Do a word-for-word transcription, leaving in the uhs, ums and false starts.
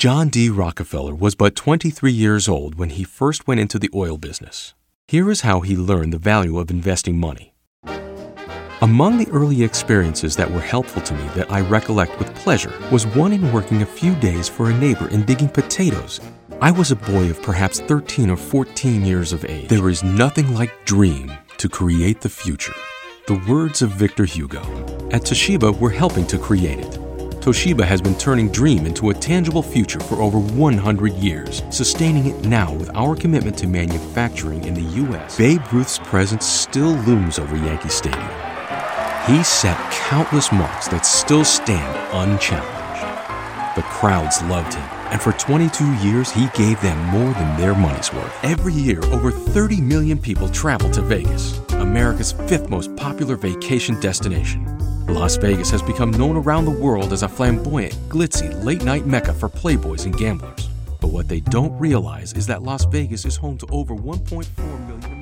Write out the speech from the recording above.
John D. Rockefeller was but twenty-three years old when he first went into the oil business. Here is how he learned the value of investing money. Among the early experiences that were helpful to me that I recollect with pleasure was one in working a few days for a neighbor in digging potatoes. I was a boy of perhaps thirteen or fourteen years of age. There is nothing like dream to create the future. The words of Victor Hugo. At Toshiba, we're helping to create it. Toshiba has been turning dream into a tangible future for over one hundred years, sustaining it now with our commitment to manufacturing in the U S Babe Ruth's presence still looms over Yankee Stadium. He set countless marks that still stand unchallenged. The crowds loved him, and for twenty-two years, he gave them more than their money's worth. Every year, over thirty million people travel to Vegas, America's fifth most popular vacation destination. Las Vegas has become known around the world as a flamboyant, glitzy, late-night mecca for playboys and gamblers. But what they don't realize is that Las Vegas is home to over one point four million